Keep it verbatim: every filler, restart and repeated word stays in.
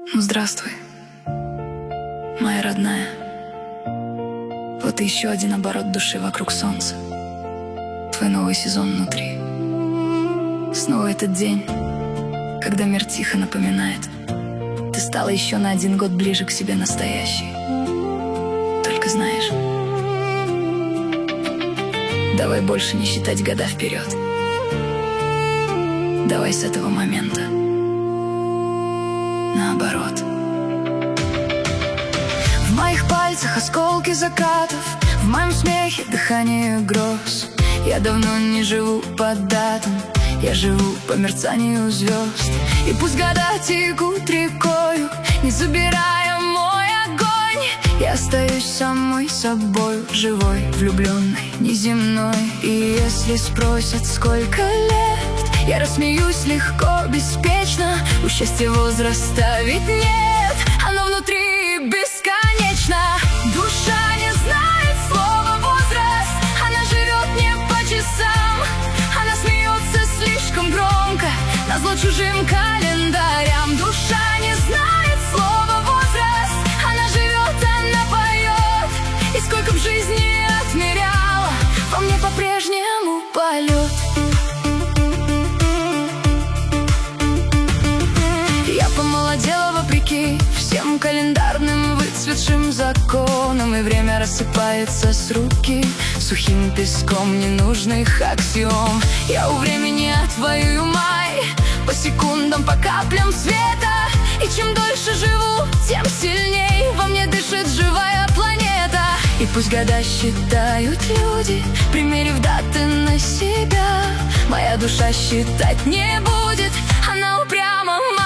Ну здравствуй, моя родная. Вот и еще один оборот души вокруг солнца. Твой новый сезон внутри. Снова этот день, когда мир тихо напоминает: ты стала еще на один год ближе к себе настоящей. Только знаешь, давай больше не считать года вперед. Давай с этого момента наоборот. В моих пальцах осколки закатов, в моем смехе дыхание гроз. Я давно не живу по датам, я живу по мерцанию звезд. И пусть года текут рекою, не забирая мой огонь, я остаюсь самой собой, живой, влюбленной, неземной. И если спросят, сколько лет, я рассмеюсь легко, беспечно. У счастья возраста ведь нет, оно внутри бесконечно. Душа не знает слова возраст, она живет не по часам. Она смеется слишком громко, назло чужим календарям. Душа не знает слова возраст, она живет, она поет. И сколько в жизни отмеряла, во мне по-прежнему полет. Помолодела вопреки всем календарным выцветшим законам, и время рассыпается с руки сухим песком ненужных аксиом. Я у времени отвоюю май по секундам, по каплям света. И чем дольше живу, тем сильней во мне дышит живая планета. И пусть года считают люди, примерив даты на себя, моя душа считать не будет, она упряма.